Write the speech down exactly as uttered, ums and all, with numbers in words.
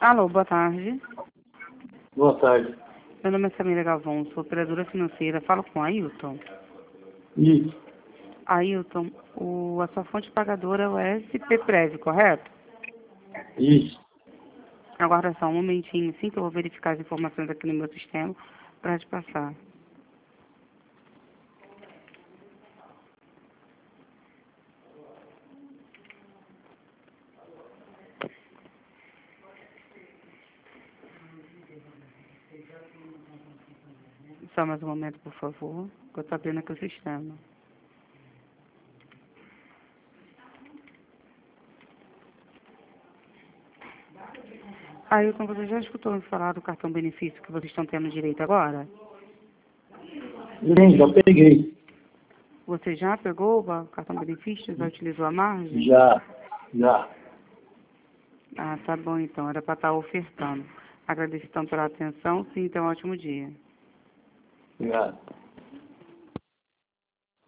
Alô, boa tarde. Boa tarde. Meu nome é Samira Galvão, sou operadora financeira. Falo com a Ailton. Isso, Ailton, o, a sua fonte pagadora é o S P Prev, correto? isso. Aguarda só um momentinho, sim, que eu vou verificar as informações aqui no meu sistema para te passar. Só mais um momento, por favor, que eu estou abrindo aqui o sistema. Ailton, você já escutou me falar do cartão benefício que vocês estão tendo direito agora? Sim, já peguei. Você já pegou o cartão benefício? Já utilizou a margem? Já, já. Ah, tá bom então, era para estar ofertando. Agradeço então pela atenção, sim, então ótimo dia. Obrigado.